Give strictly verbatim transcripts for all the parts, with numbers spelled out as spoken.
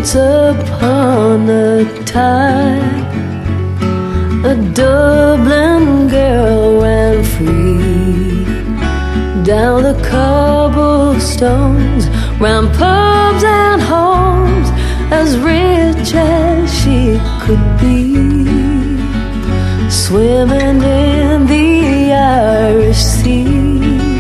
Once upon a time, a Dublin girl ran free down the cobblestones, round pubs and homes, as rich as she could be, swimming in the Irish Sea,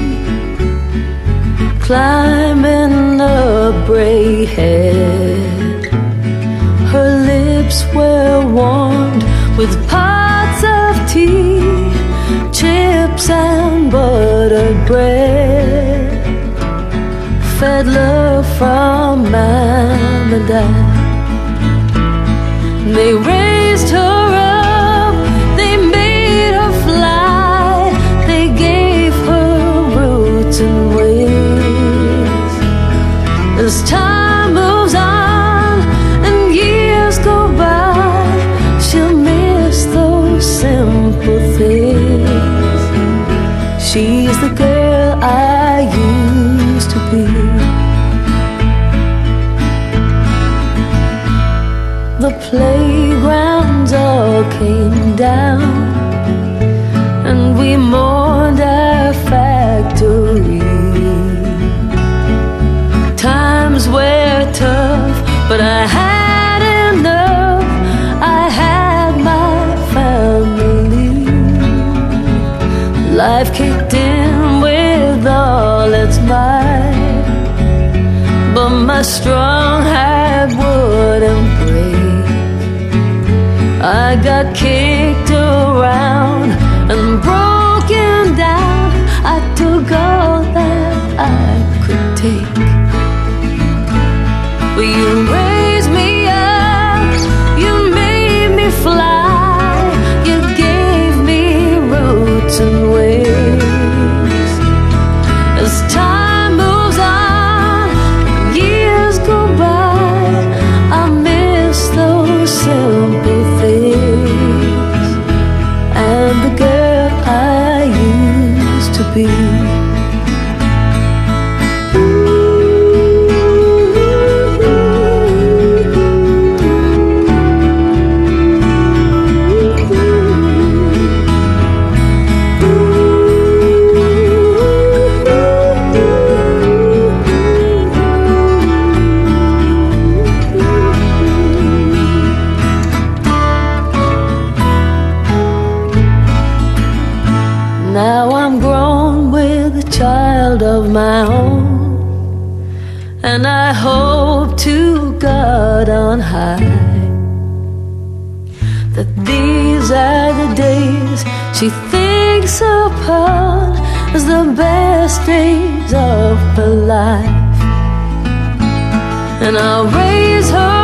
climbing a Bray Head. Her lips were warmed with pots of tea, chips and buttered bread, fed love from mom and dad. They raised her up, they made her fly, they gave her roots and wings. As time moves on and years go by, she'll miss those simple things. She's the girl I used to be. The playgrounds all came down, and we mourned our factory. Times were tough, but I had enough. I had my family. Life kicked in with all its might, but my strong heart wouldn't break. I got kicked around and broken down. I took all that I could take. But you raised me up, you made me fly, you gave me roots and wings. As time moves on, years go by, I miss those simple things, and the girl I used to be. Now I'm grown with a child of my own, and I hope to God on high that these are the days she thinks upon as the best days of her life. And I'll raise her